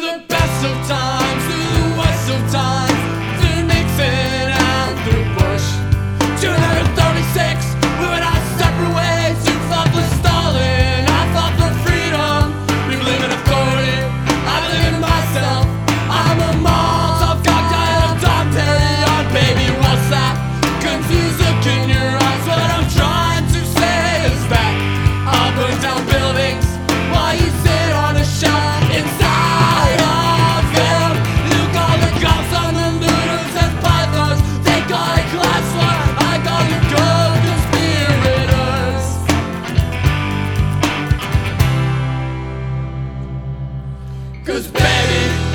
the best of times, through the worst of times, through Nixon and through Bush. 236, we went our separate ways. You fought for Stalin, I fought for freedom. You believe in authority, I believe in myself. I'm a Molotov cocktail of Dom Perignon, baby, what's that? Confused look in your eyes. What I'm trying to say is that I'll burn down buildings while you sit on a shelf inside of them. You call the cops on the looters and pythons. They call it class war, I call it co-conspirators. 'Cause baby,